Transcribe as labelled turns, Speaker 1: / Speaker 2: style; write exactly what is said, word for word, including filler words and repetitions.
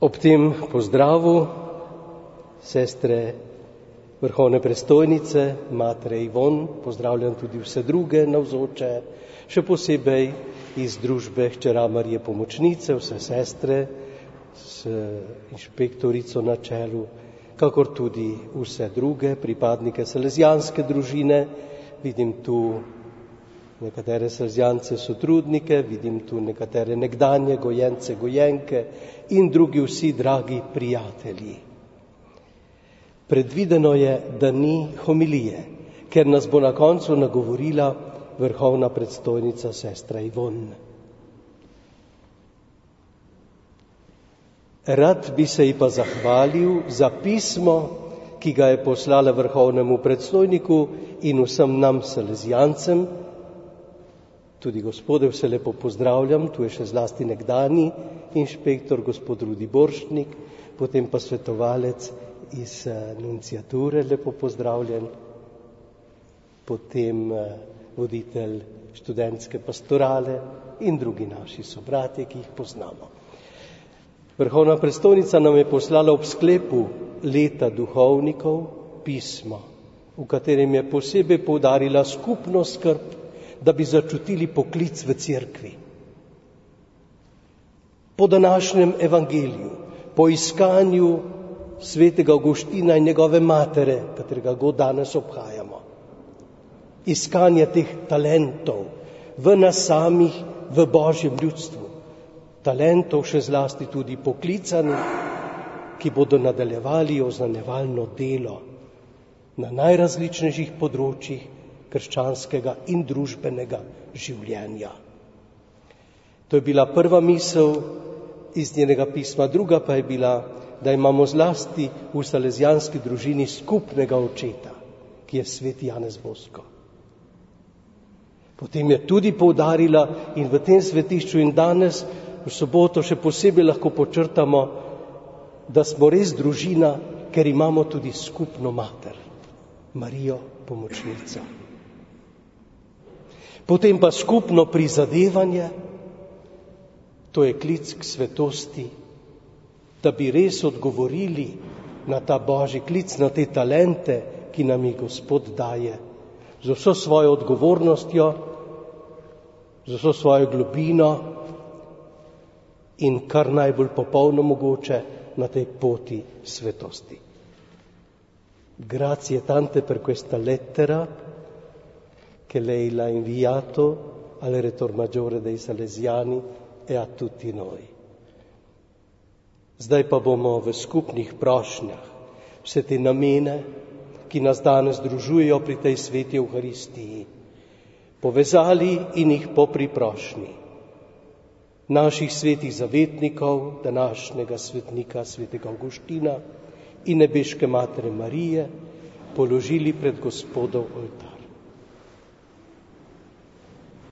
Speaker 1: Ob tem pozdravu sestre vrhovne predstojnice, matere Ivon, pozdravljam tudi vse druge navzoče, še posebej iz družbe hčera Marije Pomočnice, vse sestre s inšpektorico na čelu, kakor tudi vse druge pripadnike salezijanske družine. Vidim tu nekatere salezijance sotrudnike, vidim tu nekatere nekdanje gojence, gojenke in drugi vsi dragi prijatelji. Predvideno je, da ni homilije, ker nas bo na koncu nagovorila vrhovna predstojnica sestra Ivon. Rad bi se ji pa zahvalil za pismo, ki ga je poslala vrhovnemu predstojniku in vsem nam salezijancem. Tudi gospode vse lepo pozdravljam, tu je še zlasti nekdani inšpektor, gospod Rudi Borštnik, potem pa svetovalec iz nunciature, lepo pozdravljen, potem voditelj študentske pastorale in drugi naši sobratje, ki jih poznamo. Vrhovna predstojnica nam je poslala ob sklepu leta duhovnikov pismo, v katerem je posebej poudarila skupno skrb, da bi začutili poklic v cerkvi. Po današnjem evangeliju, po iskanju svetega Avguština in njegove matere, katerega god danes obhajamo, iskanje teh talentov v nas samih, v Božjem ljudstvu, talentov še zlasti tudi poklicanih, ki bodo nadaljevali oznanjevalno delo na najrazličnejših področjih krščanskega in družbenega življenja. To je bila prva misel iz njenega pisma, druga pa je bila, da imamo zlasti v salezijanski družini skupnega očeta, ki je sveti Janez Bosko. Potem je tudi poudarila in v tem svetišču in danes v soboto še posebej lahko počrtamo, da smo res družina, ker imamo tudi skupno mater, Marijo Pomočnico. Potem pa skupno prizadevanje, to je klic k svetosti, da bi res odgovorili na ta Božji klic, na te talente, ki nam jih Gospod daje, z vso svojo odgovornostjo, z vso svojo globino in kar najbolj popolno mogoče na tej poti svetosti. Grazie tante per questa lettera che lei l'ha inviato al Retor Maggiore dei Salesiani e a tutti noi. Zdaj pa bomo v skupnih prošnjah vse te namene, ki nas danes združujejo pri tej sveti Evharistiji, povezali in jih popriprošnji naših svetih zavetnikov, današnjega svetnika svetega Avguština in nebeške matere Marije, položili pred Gospodov oltar.